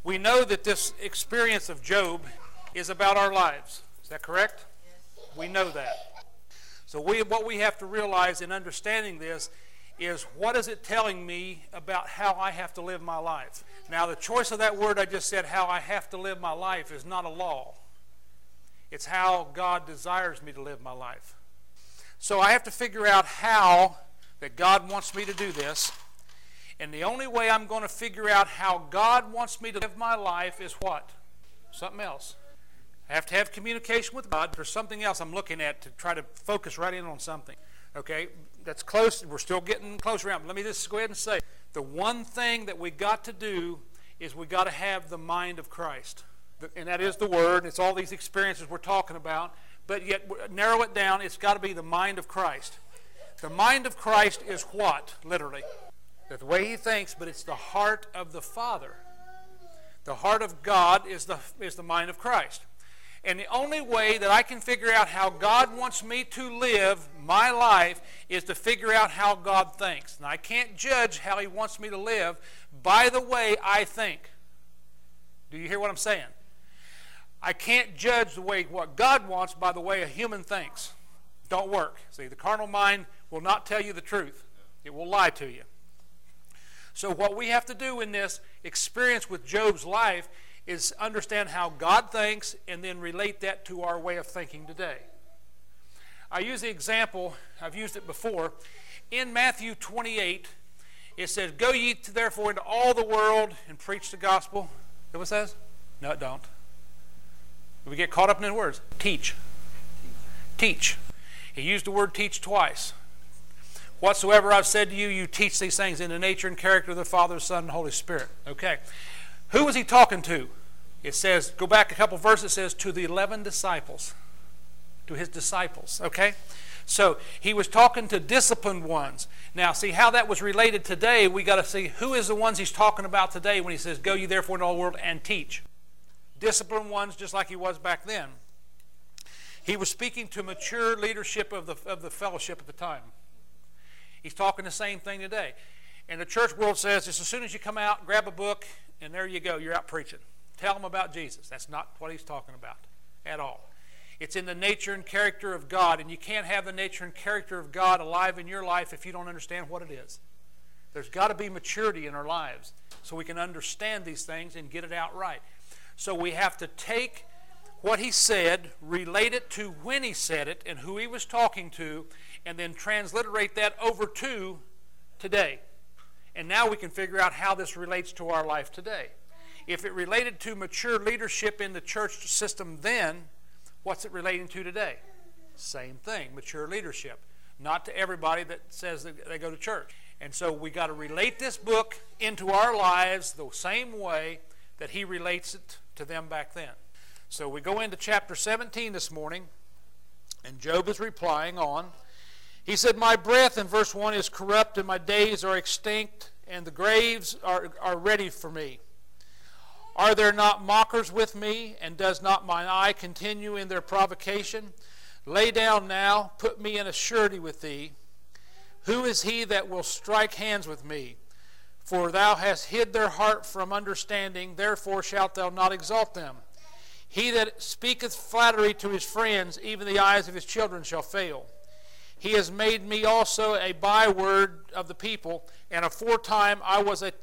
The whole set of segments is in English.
We know that this experience of Job is about our lives. Is that correct? Yes. We know that. So what we have to realize in understanding this is, what is it telling me about how I have to live my life? Now, the choice of that word I just said, how I have to live my life, is not a law. It's how God desires me to live my life. So I have to figure out how that God wants me to do this. And the only way I'm going to figure out how God wants me to live my life is what? Something else. I have to have communication with God. There's something else I'm looking at to try to focus right in on something. Okay, that's close. We're still getting close around. Let me just go ahead and say, the one thing that we got to do is we got to have the mind of Christ. And that is the Word. It's all these experiences we're talking about. But yet, narrow it down, it's got to be the mind of Christ. The mind of Christ is what, literally? The way He thinks, but it's the heart of the Father. The heart of God is the mind of Christ. And the only way that I can figure out how God wants me to live my life is to figure out how God thinks. And I can't judge how He wants me to live by the way I think. Do you hear what I'm saying? I can't judge what God wants by the way a human thinks. Don't work. See, the carnal mind will not tell you the truth. It will lie to you. So what we have to do in this experience with Job's life is understand how God thinks and then relate that to our way of thinking today. I use the example, I've used it before. In Matthew 28, it says, "Go ye therefore into all the world and preach the gospel." Is that what it says? No, it don't. We get caught up in the words. Teach. Teach. He used the word teach twice. "Whatsoever I've said to you, you teach these things in the nature and character of the Father, Son, and Holy Spirit." Okay. Who was He talking to? It says, go back a couple verses, it says, to the 11 disciples. To His disciples. Okay? So, He was talking to disciplined ones. Now, see how that was related today. We got to see who is the ones He's talking about today when He says, "Go ye therefore into all the world and teach." Disciplined ones, just like He was back then. He was speaking to mature leadership of the fellowship at the time. He's talking the same thing today. And the church world says, just as soon as you come out, grab a book, and there you go, you're out preaching. Tell them about Jesus. That's not what He's talking about at all. It's in the nature and character of God, and you can't have the nature and character of God alive in your life if you don't understand what it is. There's got to be maturity in our lives so we can understand these things and get it out right. So we have to take what He said, relate it to when He said it and who He was talking to, and then transliterate that over to today. And now we can figure out how this relates to our life today. If it related to mature leadership in the church system then, what's it relating to today? Same thing, mature leadership. Not to everybody that says that they go to church. And so we got to relate this book into our lives the same way that He relates it to them back then. So we go into chapter 17 this morning, and Job is replying on. He said, "My breath," in verse 1, "is corrupt, and my days are extinct, and the graves are ready for me. Are there not mockers with me, and does not mine eye continue in their provocation? Lay down now, put me in a surety with thee. Who is he that will strike hands with me? For thou hast hid their heart from understanding, therefore shalt thou not exalt them. He that speaketh flattery to his friends, even the eyes of his children shall fail. He has made me also a byword of the people, and aforetime I was a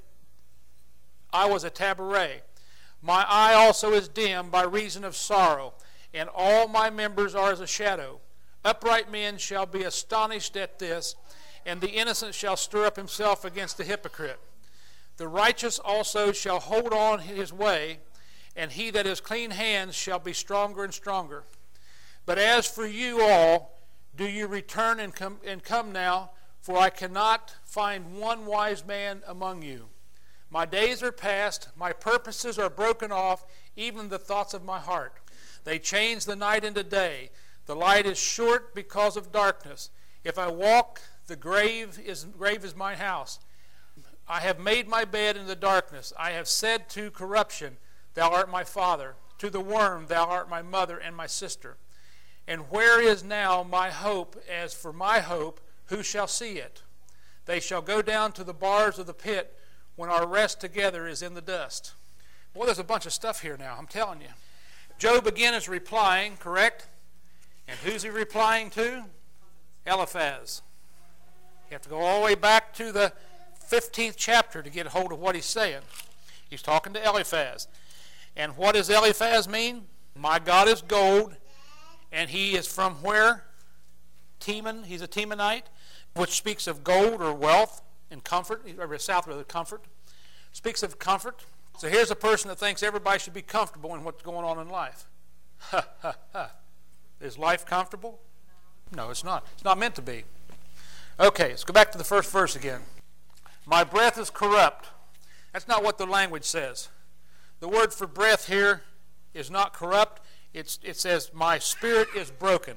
tabernae. My eye also is dim by reason of sorrow, and all my members are as a shadow. Upright men shall be astonished at this, and the innocent shall stir up himself against the hypocrite. The righteous also shall hold on his way, and he that has clean hands shall be stronger and stronger. But as for you all, do you return and come now, for I cannot find one wise man among you. My days are past, my purposes are broken off, even the thoughts of my heart. They change the night into day. The light is short because of darkness. If I walk, the grave is my house. I have made my bed in the darkness. I have said to corruption, thou art my father. To the worm, thou art my mother and my sister. And where is now my hope? As for my hope, who shall see it? They shall go down to the bars of the pit when our rest together is in the dust. Boy, there's a bunch of stuff here now, I'm telling you. Job again is replying, correct? And who's he replying to? Eliphaz. You have to go all the way back to the 15th chapter to get a hold of what he's saying. He's talking to Eliphaz. And what does Eliphaz mean? My God is gold, and he is from where? Teman. He's a Temanite, which speaks of gold or wealth and comfort. South of comfort. Speaks of comfort. So here's a person that thinks everybody should be comfortable in what's going on in life. Ha, ha, ha. Is life comfortable? No, it's not. It's not meant to be. Okay, let's go back to the first verse again. My breath is corrupt. That's not what the language says. The word for breath here is not corrupt. It says, my spirit is broken.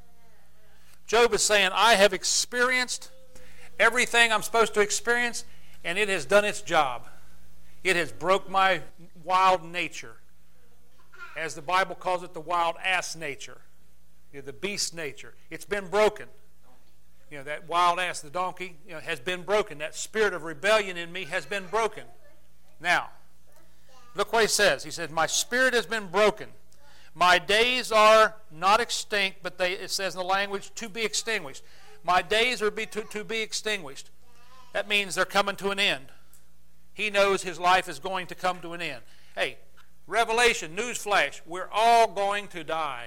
Job is saying, I have experienced everything I'm supposed to experience, and it has done its job. It has broke my wild nature. As the Bible calls it, the wild ass nature. The beast nature. It's been broken. That wild ass, the donkey, has been broken. That spirit of rebellion in me has been broken. Now, look what he says. He says, my spirit has been broken. My days are not extinct, but it says in the language, to be extinguished. My days are to be extinguished. That means they're coming to an end. He knows his life is going to come to an end. Hey, revelation, newsflash, we're all going to die.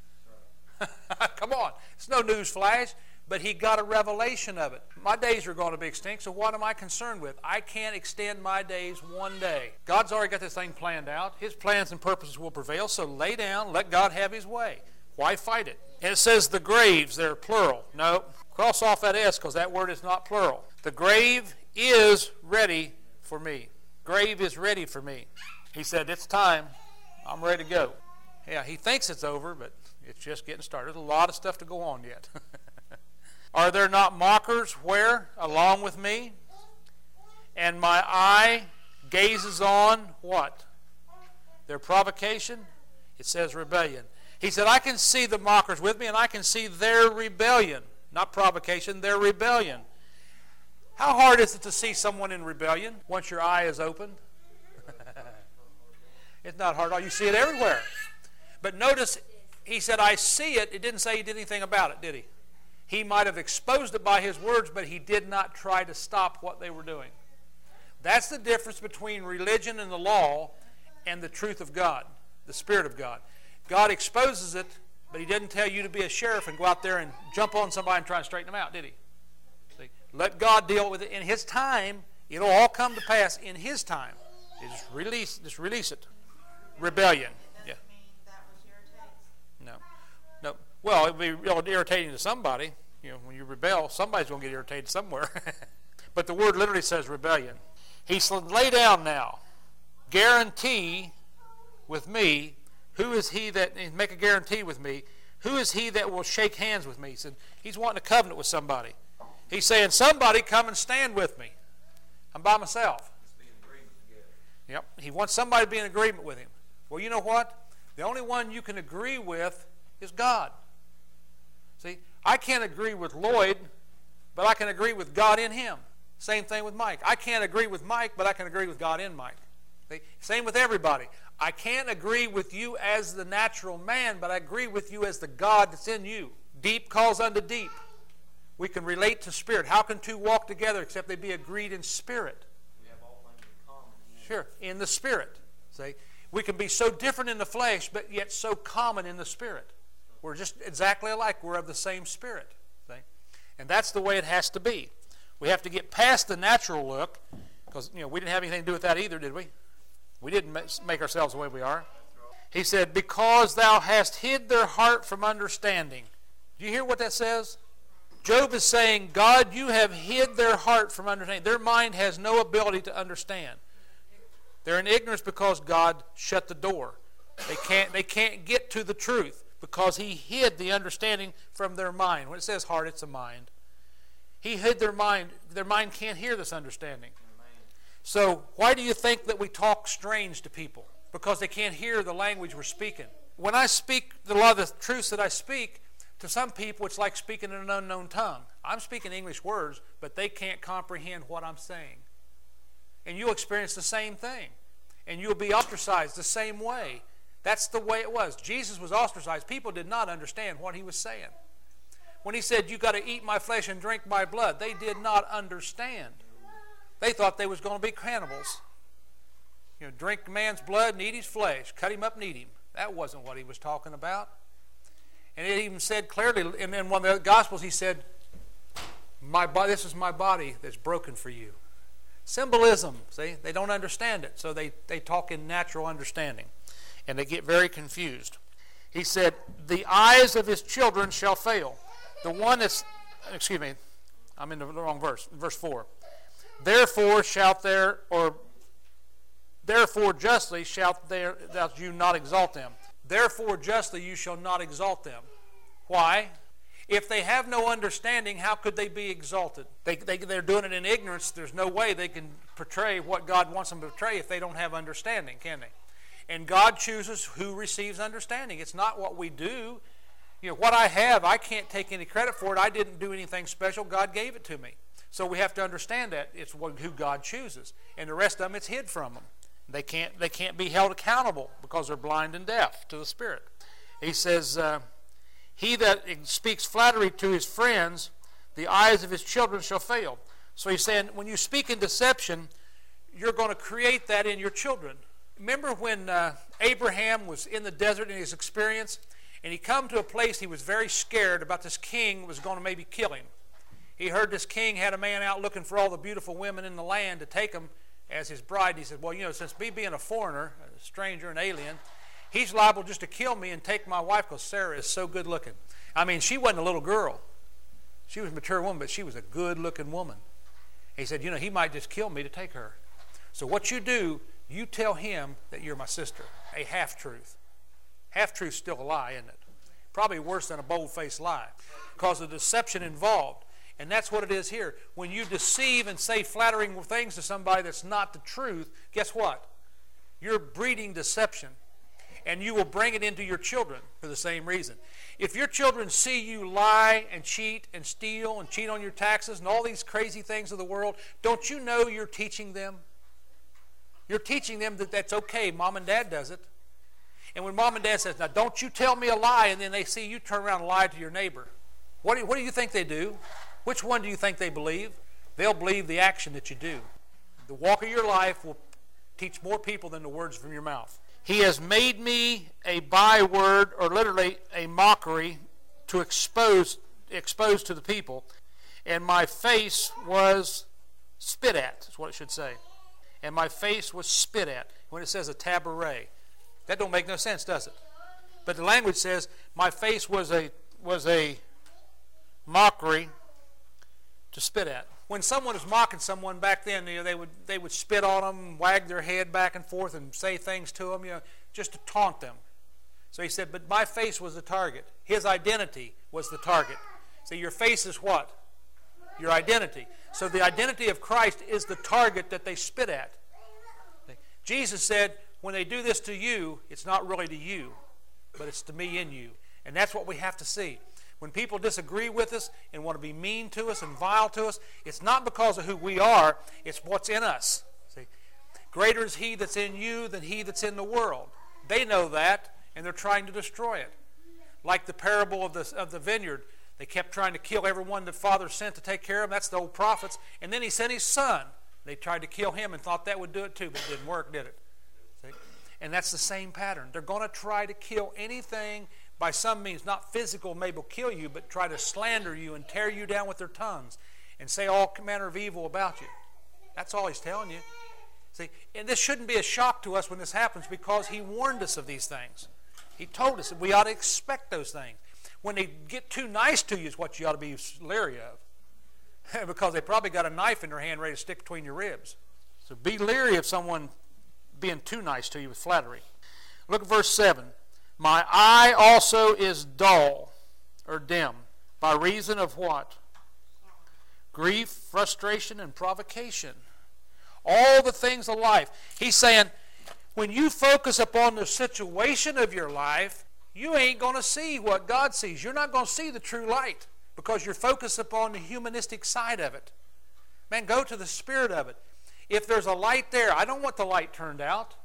Come on, it's no newsflash, but he got a revelation of it. My days are going to be extinct, so what am I concerned with? I can't extend my days one day. God's already got this thing planned out. His plans and purposes will prevail, so lay down, let God have his way. Why fight it? And it says the graves, they're plural. No, cross off that S because that word is not plural. The grave is ready for me. Grave is ready for me. He said, it's time. I'm ready to go. Yeah, he thinks it's over, but it's just getting started. There's a lot of stuff to go on yet. Are there not mockers where? Along with me? And my eye gazes on what? Their provocation? It says rebellion. He said, I can see the mockers with me, and I can see their rebellion. Not provocation, their rebellion. How hard is it to see someone in rebellion once your eye is open? It's not hard at all. You see it everywhere. But notice, he said, I see it. It didn't say he did anything about it, did he? He might have exposed it by his words, but he did not try to stop what they were doing. That's the difference between religion and the law and the truth of God, the Spirit of God. God exposes it, but he didn't tell you to be a sheriff and go out there and jump on somebody and try and straighten them out, did he? See, let God deal with it in his time. It'll all come to pass in his time. You just release it. Rebellion. Yeah. No. Well, it would be irritating to somebody. When you rebel, somebody's going to get irritated somewhere. But the word literally says rebellion. He said, lay down now. Guarantee with me. Who is he that, make a guarantee with me, who is he that will shake hands with me? He said, he's wanting a covenant with somebody. He's saying, somebody come and stand with me. I'm by myself. Yep. He wants somebody to be in agreement with him. Well, you know what? The only one you can agree with is God. See, I can't agree with Lloyd, but I can agree with God in him. Same thing with Mike. I can't agree with Mike, but I can agree with God in Mike. See? Same with everybody. I can't agree with you as the natural man, but I agree with you as the God that's in you. Deep calls unto deep. We can relate to spirit. How can two walk together except they be agreed in spirit? We have all things in common. Sure, in the spirit. See? We can be so different in the flesh, but yet so common in the spirit. We're just exactly alike. We're of the same spirit. See? And that's the way it has to be. We have to get past the natural look, because we didn't have anything to do with that either, did we? We didn't make ourselves the way we are. He said, because thou hast hid their heart from understanding. Do you hear what that says? Job is saying, God, you have hid their heart from understanding. Their mind has no ability to understand. They're in ignorance because God shut the door. They can't get to the truth because he hid the understanding from their mind. When it says heart, it's a mind. He hid their mind. Their mind can't hear this understanding. So why do you think that we talk strange to people? Because they can't hear the language we're speaking. When I speak a lot of the truths that I speak, to some people it's like speaking in an unknown tongue. I'm speaking English words, but they can't comprehend what I'm saying. And you'll experience the same thing. and you'll be ostracized the same way. That's the way it was. Jesus was ostracized. People did not understand what he was saying. When he said, you got to eat my flesh and drink my blood, they did not understand. They thought they was going to be cannibals. You know, drink man's blood and eat his flesh. Cut him up and eat him. That wasn't what he was talking about. And it even said clearly, in one of the Gospels, he said, this is my body that's broken for you. Symbolism, see? They don't understand it, so they talk in natural understanding. And they get very confused. He said, the eyes of his children shall fail. The one that's, excuse me, I'm in the wrong verse, verse 4. Therefore justly shalt thou you not exalt them. Therefore justly you shall not exalt them. Why? If they have no understanding, how could they be exalted? They're doing it in ignorance. There's no way they can portray what God wants them to portray if they don't have understanding, can they? And God chooses who receives understanding. It's not what we do. You know, what I have, I can't take any credit for it. I didn't do anything special. God gave it to me. So we have to understand that it's who God chooses. And the rest of them, it's hid from them. They can't be held accountable because they're blind and deaf to the Spirit. He says, he that speaks flattery to his friends, the eyes of his children shall fail. So he's saying, when you speak in deception, you're going to create that in your children. Remember when Abraham was in the desert in his experience, and he come to a place he was very scared about this king was going to maybe kill him. He heard this king had a man out looking for all the beautiful women in the land to take him as his bride. And he said, well, you know, since me being a foreigner, a stranger, an alien, he's liable just to kill me and take my wife because Sarah is so good looking. I mean, she wasn't a little girl. She was a mature woman, but she was a good looking woman. He said, you know, he might just kill me to take her. So what you do, you tell him that you're my sister. A half-truth. Half-truth's still a lie, isn't it? Probably worse than a bold-faced lie because of the deception involved. And that's what it is here. When you deceive and say flattering things to somebody that's not the truth, guess what? You're breeding deception. And you will bring it into your children for the same reason. If your children see you lie and cheat and steal and cheat on your taxes and all these crazy things of the world, don't you know you're teaching them? You're teaching them that that's okay. Mom and Dad does it. And when Mom and Dad says, now don't you tell me a lie, and then they see you turn around and lie to your neighbor. What do you think they do? Which one do you think they believe? They'll believe the action that you do. The walk of your life will teach more people than the words from your mouth. He has made me a byword, or literally a mockery, to expose to the people, and my face was spit at, is what it should say. And my face was spit at. When it says a tabaret, that don't make no sense, does it? But the language says my face was a mockery to spit at. When someone was mocking someone back then, you know, they would spit on them, wag their head back and forth, and say things to them, you know, just to taunt them. So he said, but my face was the target. His identity was the target. So your face is what? Your identity. So the identity of Christ is the target that they spit at. Jesus said, when they do this to you, it's not really to you, but it's to me in you. And that's what we have to see. When people disagree with us and want to be mean to us and vile to us, it's not because of who we are, it's what's in us. See? Greater is he that's in you than he that's in the world. They know that, and they're trying to destroy it. Like the parable of the vineyard. They kept trying to kill everyone that Father sent to take care of them. That's the old prophets. And then he sent his son. They tried to kill him and thought that would do it too, but it didn't work, did it? See? And that's the same pattern. They're going to try to kill anything by some means, not physical, maybe will kill you, but try to slander you and tear you down with their tongues and say all manner of evil about you. That's all he's telling you. See, and this shouldn't be a shock to us when this happens because he warned us of these things. He told us that we ought to expect those things. When they get too nice to you is what you ought to be leery of because they probably got a knife in their hand ready to stick between your ribs. So be leery of someone being too nice to you with flattery. Look at verse 7. My eye also is dull or dim by reason of what? Grief, frustration, and provocation. All the things of life. He's saying, when you focus upon the situation of your life, you ain't going to see what God sees. You're not going to see the true light because you're focused upon the humanistic side of it. Man, go to the spirit of it. If there's a light there, I don't want the light turned out.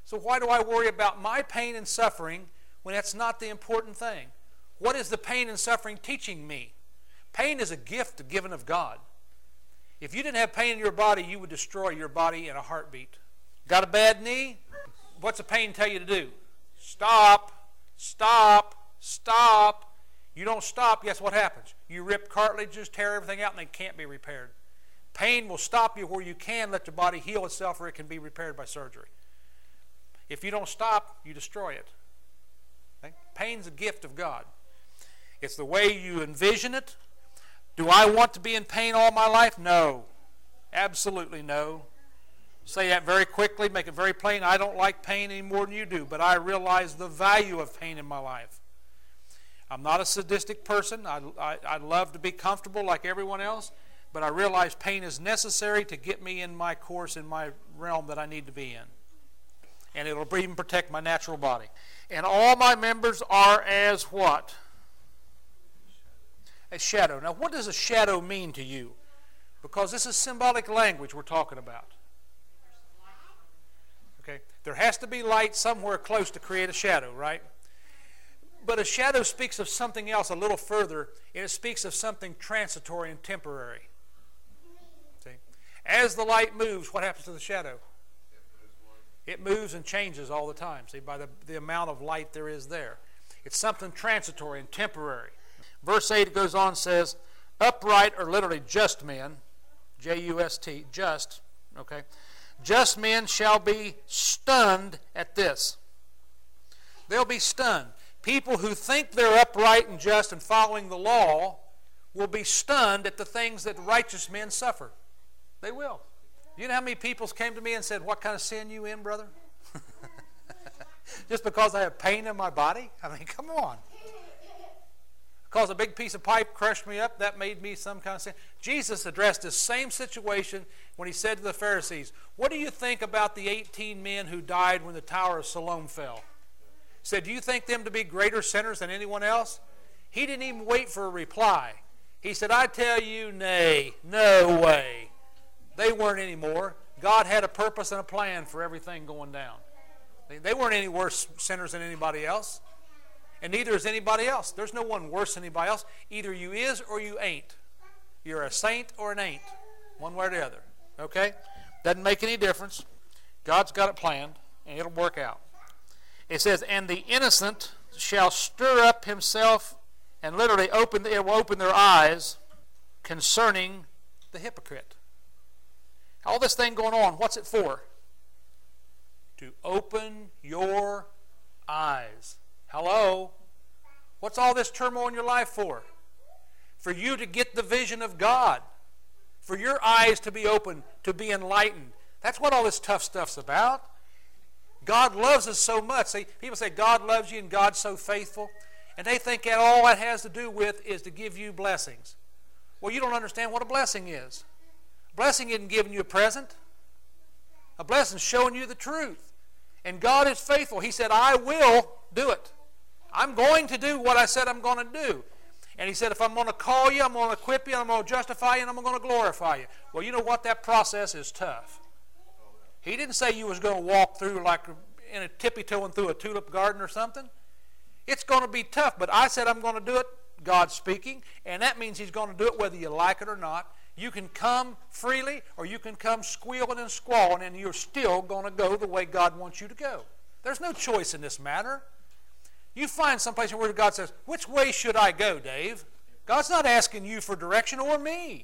So why do I worry about my pain and suffering when that's not the important thing? What is the pain and suffering teaching me? Pain is a gift given of God. If you didn't have pain in your body, you would destroy your body in a heartbeat. Got a bad knee? What's the pain tell you to do? Stop, stop, stop. You don't stop, guess what happens? You rip cartilages, tear everything out, and they can't be repaired. Pain will stop you where you can let the body heal itself, or it can be repaired by surgery. If you don't stop, you destroy it. Okay? Pain's a gift of God. It's the way you envision it. Do I want to be in pain all my life? No. Absolutely no. Say that very quickly, make it very plain. I don't like pain any more than you do, but I realize the value of pain in my life. I'm not a sadistic person. I love to be comfortable like everyone else, but I realize pain is necessary to get me in my course, in my realm that I need to be in. And it'll even protect my natural body. And all my members are as what? A shadow. Now, what does a shadow mean to you? Because this is symbolic language we're talking about. Okay, there has to be light somewhere close to create a shadow, right? But a shadow speaks of something else a little further, and it speaks of something transitory and temporary. See? As the light moves, what happens to the shadow? It moves and changes all the time, see, by the amount of light there is there. It's something transitory and temporary. Verse 8 goes on and says, upright, or literally just men, J-U-S-T, just, okay? Just men shall be stunned at this. They'll be stunned. People who think they're upright and just and following the law will be stunned at the things that righteous men suffer. They will. You know how many people came to me and said, what kind of sin you in, brother? Just because I have pain in my body? I mean, come on. Because a big piece of pipe crushed me up, that made me some kind of sin. Jesus addressed this same situation when he said to the Pharisees, what do you think about the 18 men who died when the Tower of Siloam fell? He said, do you think them to be greater sinners than anyone else? He didn't even wait for a reply. He said, I tell you, nay, no way. They weren't any more. God had a purpose and a plan for everything going down. They weren't any worse sinners than anybody else. And neither is anybody else. There's no one worse than anybody else. Either you is or you ain't. You're a saint or an ain't. One way or the other. Okay? Doesn't make any difference. God's got it planned, and it'll work out. It says, and the innocent shall stir up himself, and literally it will open their eyes concerning the hypocrite. All this thing going on, what's it for? To open your eyes. Hello? What's all this turmoil in your life for? For you to get the vision of God. For your eyes to be open, to be enlightened. That's what all this tough stuff's about. God loves us so much. See, people say God loves you and God's so faithful. And they think that all that has to do with is to give you blessings. Well, you don't understand what a blessing is. A blessing isn't giving you a present. A blessing is showing you the truth. And God is faithful. He said, I will do it. I'm going to do what I said I'm going to do. And he said, if I'm going to call you, I'm going to equip you, I'm going to justify you, and I'm going to glorify you. Well, you know what? That process is tough. He didn't say you was going to walk through like in a tippy-toeing through a tulip garden or something. It's going to be tough, but I said I'm going to do it, God speaking, and that means he's going to do it whether you like it or not. You can come freely or you can come squealing and squalling, and you're still going to go the way God wants you to go. There's no choice in this matter. You find someplace where God says, which way should I go, Dave? God's not asking you for direction or me.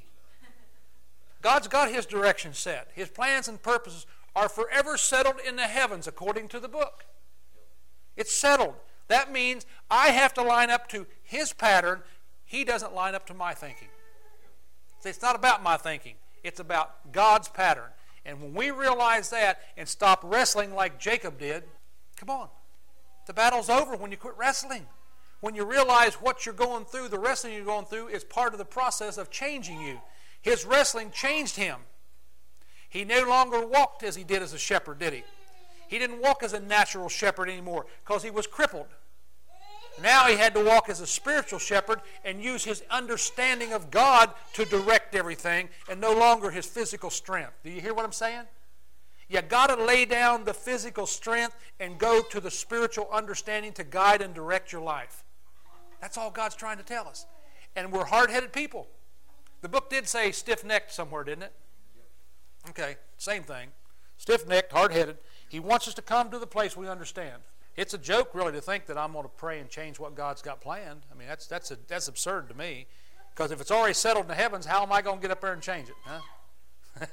God's got his direction set. His plans and purposes are forever settled in the heavens according to the book. It's settled. That means I have to line up to his pattern. He doesn't line up to my thinking. See, it's not about my thinking. It's about God's pattern. And when we realize that and stop wrestling like Jacob did, come on. The battle's over when you quit wrestling. When you realize what you're going through, the wrestling you're going through is part of the process of changing you. His wrestling changed him. He no longer walked as he did as a shepherd, did he? He didn't walk as a natural shepherd anymore because he was crippled. Now he had to walk as a spiritual shepherd and use his understanding of God to direct everything and no longer his physical strength. Do you hear what I'm saying? You got to lay down the physical strength and go to the spiritual understanding to guide and direct your life. That's all God's trying to tell us. And we're hard-headed people. The book did say stiff-necked somewhere, didn't it? Okay, same thing. Stiff-necked, hard-headed. He wants us to come to the place we understand. It's a joke, really, to think that I'm going to pray and change what God's got planned. I mean, that's absurd to me. Because if it's already settled in the heavens, how am I going to get up there and change it? Huh?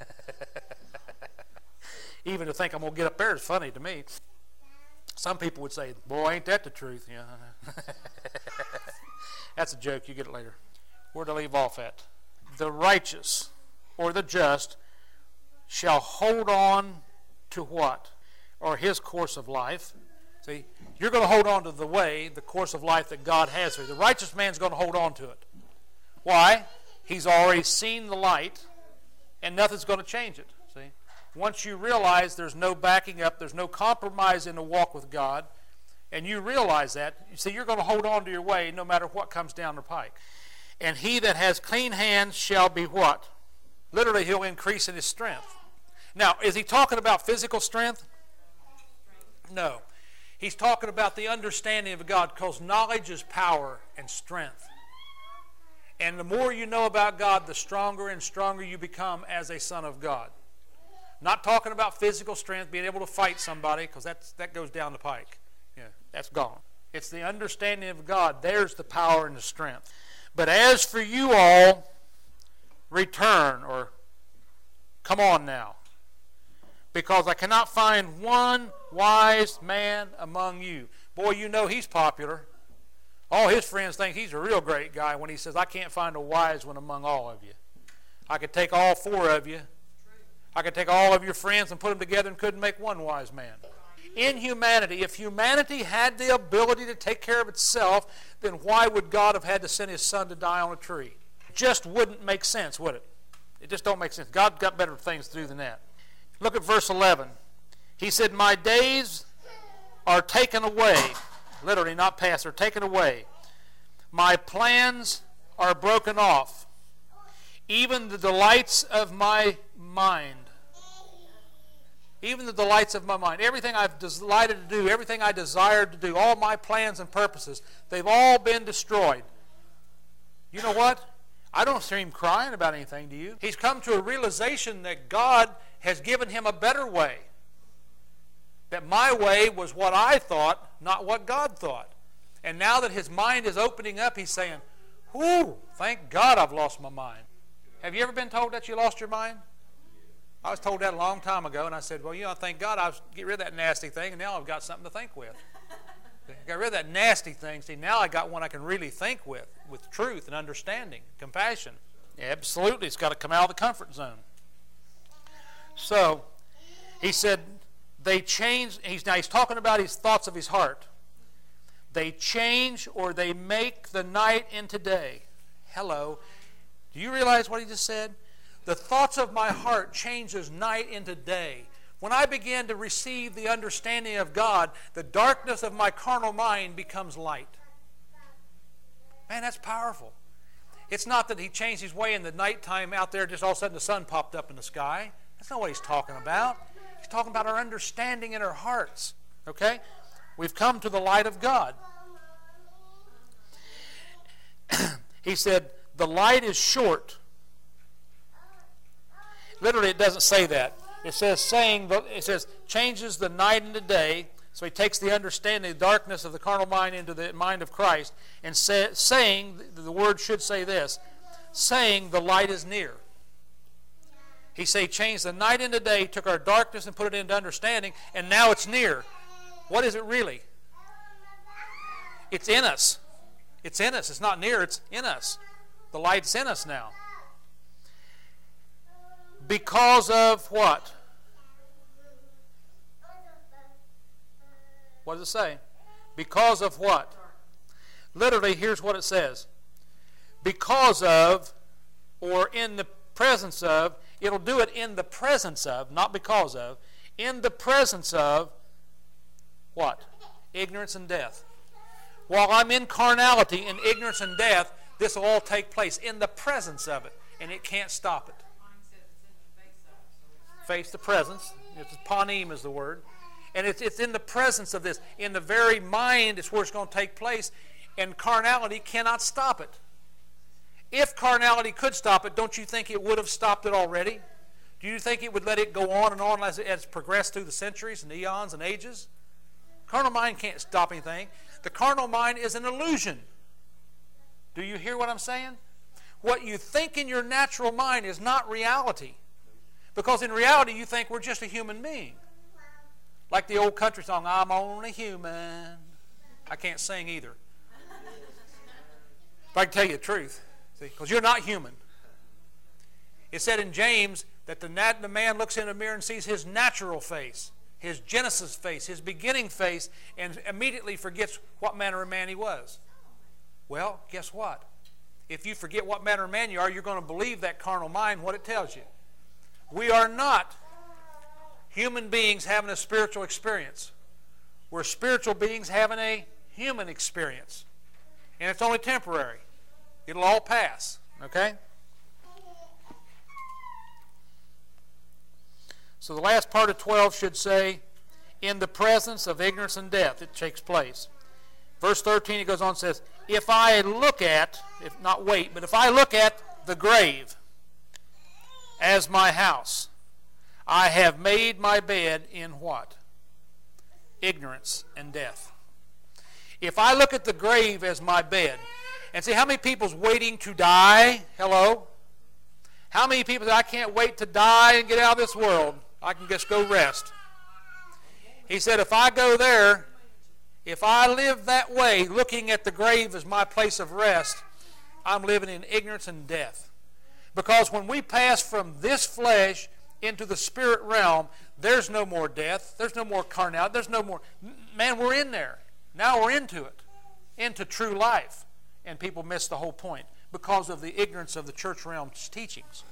Even to think I'm going to get up there is funny to me. Some people would say, boy, ain't that the truth? Yeah. That's a joke. You get it later. Where to leave off at? The righteous or the just shall hold on to what? Or his course of life. See, you're going to hold on to the way, the course of life that God has for you. The righteous man's going to hold on to it. Why? He's already seen the light, and nothing's going to change it. See? Once you realize there's no backing up, there's no compromise in the walk with God, and you realize that, you see, you're going to hold on to your way no matter what comes down the pike. And he that has clean hands shall be what? Literally, he'll increase in his strength. Now, is he talking about physical strength? No. He's talking about the understanding of God, because knowledge is power and strength. And the more you know about God, the stronger and stronger you become as a son of God. Not talking about physical strength, being able to fight somebody, because that goes down the pike. Yeah, that's gone. It's the understanding of God. There's the power and the strength. But as for you all, return, or come on now, because I cannot find one wise man among you. Boy, you know he's popular. All his friends think he's a real great guy when he says, I can't find a wise one among all of you. I could take all four of you. I could take all of your friends and put them together and couldn't make one wise man. In humanity, if humanity had the ability to take care of itself, then why would God have had to send his son to die on a tree? It just wouldn't make sense, would it? It just don't make sense. God got better things to do than that. Look at verse 11. He said, my days are taken away. Literally, not past, are taken away. My plans are broken off. Even the delights of my mind. Even the delights of my mind. Everything I've delighted to do, everything I desired to do, all my plans and purposes, they've all been destroyed. You know what? I don't see him crying about anything, do you? He's come to a realization that God has given him a better way. That my way was what I thought, not what God thought. And now that his mind is opening up, he's saying, whew, thank God I've lost my mind. Have you ever been told that you lost your mind? I was told that a long time ago, and I said, well, thank God I get rid of that nasty thing, and now I've got something to think with. Got rid of that nasty thing. See, now I got one I can really think with truth and understanding, compassion. Yeah, absolutely, it's got to come out of the comfort zone. So, he said, they change. He's talking about his thoughts of his heart. They change or they make the night into day. Hello. Do you realize what he just said? The thoughts of my heart changes night into day. When I begin to receive the understanding of God, the darkness of my carnal mind becomes light. Man, that's powerful. It's not that he changed his way in the nighttime out there, just all of a sudden the sun popped up in the sky. That's not what he's talking about. He's talking about our understanding in our hearts. Okay? We've come to the light of God. He said, the light is short. Literally, it doesn't say that. It says changes the night into day. So he takes the understanding, the darkness of the carnal mind into the mind of Christ, and saying, the word should say this, saying the light is near. He changed the night into day, took our darkness and put it into understanding, and now it's near. What is it really? It's in us. It's in us. It's not near, it's in us. The light's in us now. Because of what? What does it say? Because of what? Literally, here's what it says. Because of, or in the presence of, it'll do it in the presence of, not because of, in the presence of what? Ignorance and death. While I'm in carnality, in ignorance and death, this will all take place in the presence of it, and it can't stop it. Face the presence. It's panim is the word. And it's in the presence of this. In the very mind is where it's going to take place. And carnality cannot stop it. If carnality could stop it, don't you think it would have stopped it already? Do you think it would let it go on and on as it's progressed through the centuries and eons and ages? Carnal mind can't stop anything. The carnal mind is an illusion. Do you hear what I'm saying? What you think in your natural mind is not reality. Because in reality you think we're just a human being. Like the old country song, I'm only human. I can't sing either. If I can tell you the truth. See, because you're not human. It said in James that the man looks in a mirror and sees his natural face, his Genesis face, his beginning face, and immediately forgets what manner of man he was. Well, guess what? If you forget what manner of man you are, you're going to believe that carnal mind, what it tells you. We are not human beings having a spiritual experience. We're spiritual beings having a human experience. And it's only temporary. It'll all pass. Okay? So the last part of 12 should say, in the presence of ignorance and death, it takes place. Verse 13, it goes on and says, if I look at, if not wait, but if I look at the grave as my house, I have made my bed in what? Ignorance and death. If I look at the grave as my bed, and see how many people's waiting to die? Hello? How many people say, I can't wait to die and get out of this world. I can just go rest. He said, if I go there, if I live that way, looking at the grave as my place of rest, I'm living in ignorance and death. Because when we pass from this flesh into the spirit realm, there's no more death. There's no more carnality. There's no more... Man, we're in there. Now we're into it. Into true life. And people miss the whole point because of the ignorance of the church realm's teachings.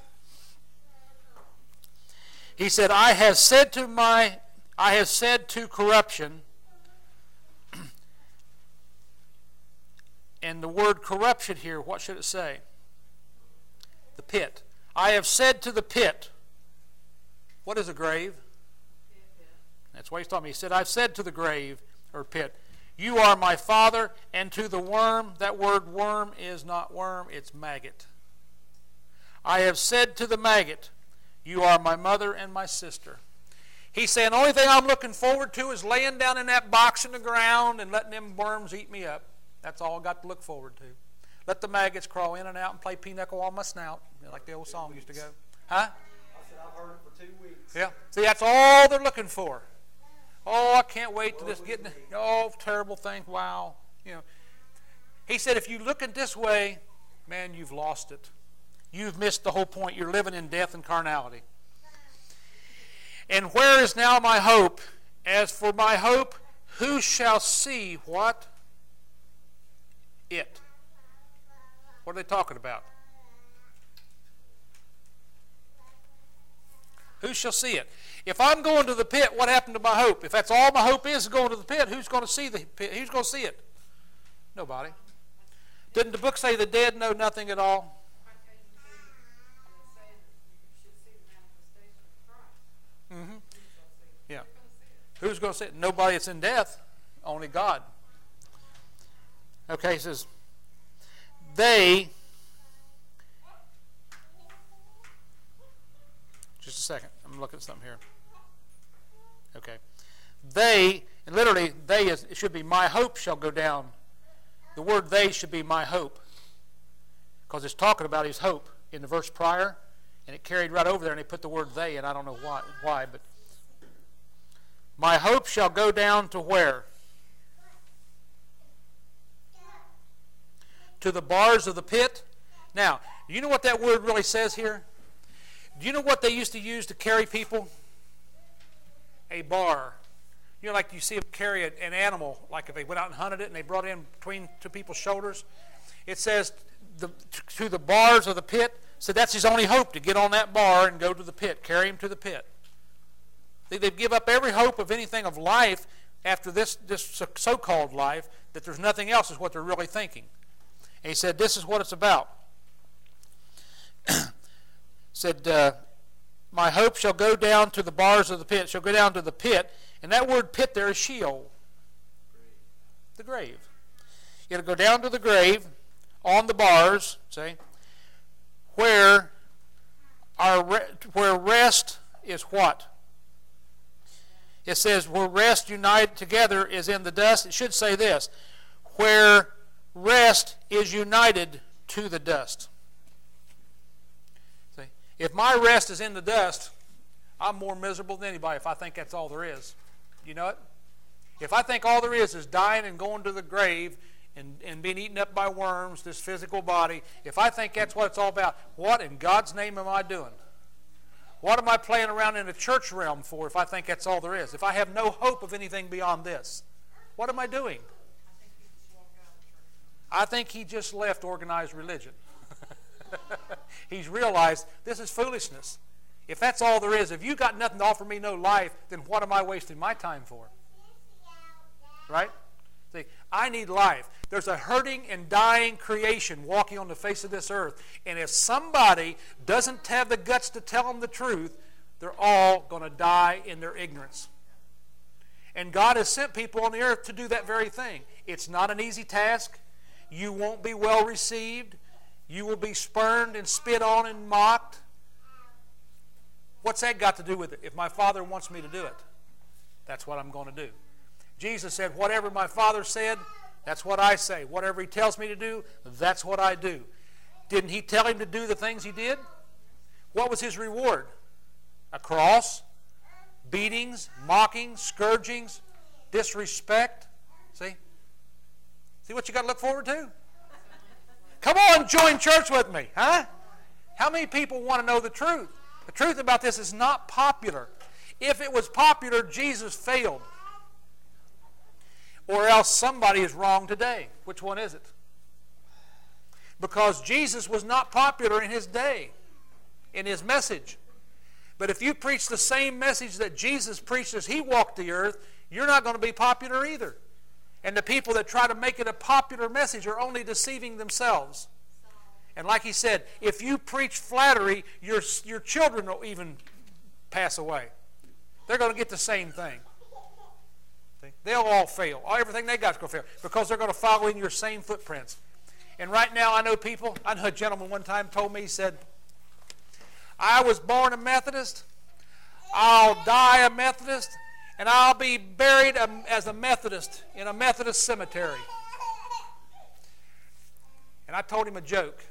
He said, I have said to corruption, and the word corruption here, what should it say? The pit. I have said to the pit. What is a grave? That's what he's talking about. He said, I've said to the grave, or pit, you are my father, and to the worm, that word worm is not worm, it's maggot. I have said to the maggot, you are my mother and my sister. He's saying, the only thing I'm looking forward to is laying down in that box in the ground and letting them worms eat me up. That's all I've got to look forward to. Let the maggots crawl in and out and play pinochle on my snout, like the old song used to go. Huh? I said, I've heard it for 2 weeks. Yeah. See, that's all they're looking for. Oh, I can't wait to just get in the, oh, terrible thing. Wow. You know. He said, if you look at this way, man, you've lost it. You've missed the whole point. You're living in death and carnality. And where is now my hope? As for my hope, who shall see what? It. What are they talking about? Who shall see it? If I'm going to the pit, what happened to my hope? If that's all my hope is going to the pit, who's going to see the pit? Who's going to see it? Nobody. Didn't the book say the dead know nothing at all? Mm-hmm. Yeah. Who's going to see it? Nobody that's in death. Only God. Okay, he says, they... Just a second. I'm looking at something here. Okay. They, and literally, they is, it should be my hope shall go down. The word they should be my hope. Because it's talking about his hope in the verse prior. And it carried right over there, and they put the word they, and I don't know why, but my hope shall go down to where? To the bars of the pit. Now, you know what that word really says here? Do you know what they used to use to carry people? A bar. You know, like you see them carry an animal, like if they went out and hunted it and they brought it in between two people's shoulders. It says to the bars of the pit. So that's his only hope, to get on that bar and go to the pit, carry him to the pit. They've given up every hope of anything of life after this so-called life, that there's nothing else is what they're really thinking. And he said, this is what it's about. Said, my hope shall go down to the bars of the pit, shall go down to the pit. And that word pit there is Sheol. The grave. It'll go down to the grave on the bars, see, where rest is what? It says where rest united together is in the dust. It should say this, where rest is united to the dust. See, if my rest is in the dust, I'm more miserable than anybody if I think that's all there is. You know it? If I think all there is dying and going to the grave and being eaten up by worms, this physical body, if I think that's what it's all about, what in God's name am I doing? What am I playing around in the church realm for if I think that's all there is? If I have no hope of anything beyond this, what am I doing? I think he just left organized religion. He's realized this is foolishness. If that's all there is, if you got nothing to offer me, no life, then what am I wasting my time for? Right? See, I need life. There's a hurting and dying creation walking on the face of this earth. And if somebody doesn't have the guts to tell them the truth, they're all going to die in their ignorance. And God has sent people on the earth to do that very thing. It's not an easy task. You won't be well received. You will be spurned and spit on and mocked. What's that got to do with it? If my Father wants me to do it, that's what I'm going to do. Jesus said, whatever my Father said, that's what I say. Whatever He tells me to do, that's what I do. Didn't He tell him to do the things He did? What was His reward? A cross, beatings, mockings, scourgings, disrespect. See? See what you got to look forward to? Come on, join church with me, huh? How many people want to know the truth? The truth about this is not popular. If it was popular, Jesus failed. Or else somebody is wrong today. Which one is it? Because Jesus was not popular in His day, in His message. But if you preach the same message that Jesus preached as He walked the earth, you're not going to be popular either. And the people that try to make it a popular message are only deceiving themselves. And like He said, if you preach flattery, your children will even pass away. They're going to get the same thing. They'll all fail. Everything they got is going to fail because they're going to follow in your same footprints. And right now I know people, I know a gentleman one time told me, he said, I was born a Methodist, I'll die a Methodist, and I'll be buried as a Methodist in a Methodist cemetery. And I told him a joke.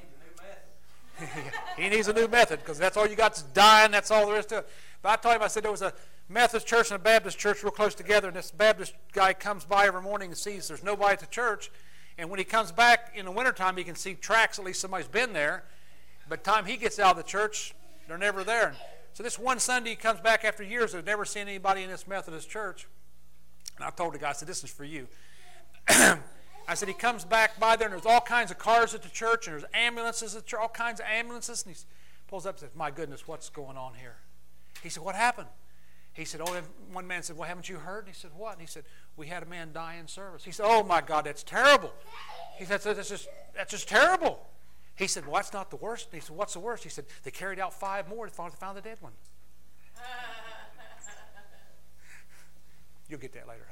He needs a new method because that's all you got is dying, that's all there is to it. But I told him, I said there was a Methodist church and a Baptist church real close together, and this Baptist guy comes by every morning and sees there's nobody at the church, and when he comes back in the wintertime, he can see tracks, at least somebody's been there, but the time he gets out of the church, they're never there. So this one Sunday he comes back after years of never seen anybody in this Methodist church, and I told the guy, I said, this is for you. I said, he comes back by there, and there's all kinds of cars at the church, and there's ambulances at the church, all kinds of ambulances, and he pulls up and says, my goodness, what's going on here? He said, what happened? He said, oh, one man said, well, haven't you heard? And he said, what? And he said, we had a man die in service. He said, oh, my God, that's terrible. He said, that's just terrible. He said, well, that's not the worst. And he said, what's the worst? He said, they carried out 5 more and found the dead one. You'll get that later,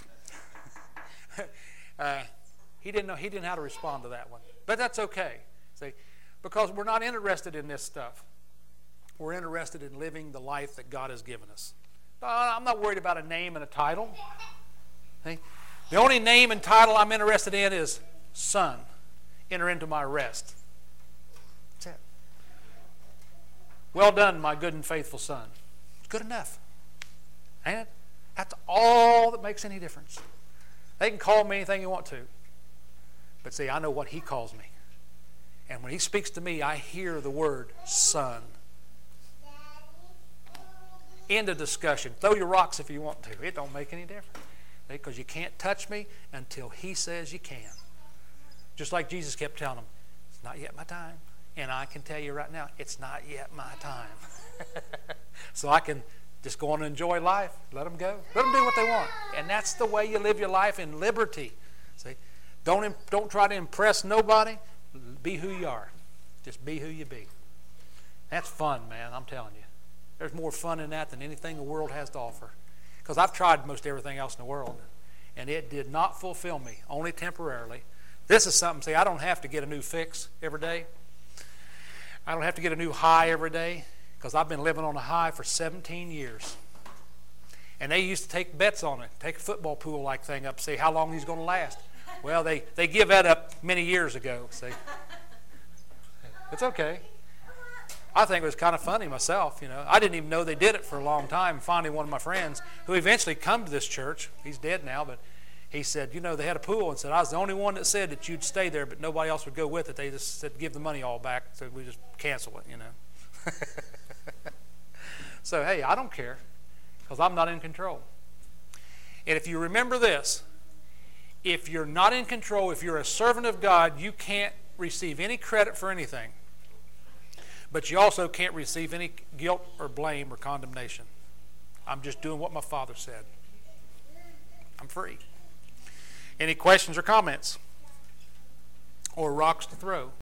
huh? He didn't know how to respond to that one. But that's okay. See, because we're not interested in this stuff. We're interested in living the life that God has given us. I'm not worried about a name and a title. See? The only name and title I'm interested in is Son. Enter into my rest. That's it. Well done, my good and faithful son. It's good enough. Ain't it? That's all that makes any difference. They can call me anything you want to. But see, I know what He calls me. And when He speaks to me, I hear the word Son. End of discussion. Throw your rocks if you want to. It don't make any difference. Because you can't touch me until He says you can. Just like Jesus kept telling them, it's not yet my time. And I can tell you right now, it's not yet my time. So I can just go on and enjoy life. Let them go. Let them do what they want. And that's the way you live your life in liberty. See? Don't try to impress nobody. Be who you are. Just be who you be. That's fun, man. I'm telling you. There's more fun in that than anything the world has to offer. Because I've tried most everything else in the world, and it did not fulfill me, only temporarily. This is something, see, I don't have to get a new fix every day. I don't have to get a new high every day, because I've been living on a high for 17 years. And they used to take bets on it, take a football pool-like thing up, see how long he's going to last. Well, they give that up many years ago, see. It's okay. I think it was kind of funny myself, you know. I didn't even know they did it for a long time. Finally, one of my friends, who eventually come to this church, he's dead now, but he said, you know, they had a pool and said, I was the only one that said that you'd stay there, but nobody else would go with it. They just said, give the money all back, so we just cancel it, you know. So, hey, I don't care, because I'm not in control. And if you remember this, if you're not in control, if you're a servant of God, you can't receive any credit for anything. But you also can't receive any guilt or blame or condemnation. I'm just doing what my Father said. I'm free. Any questions or comments? Or rocks to throw?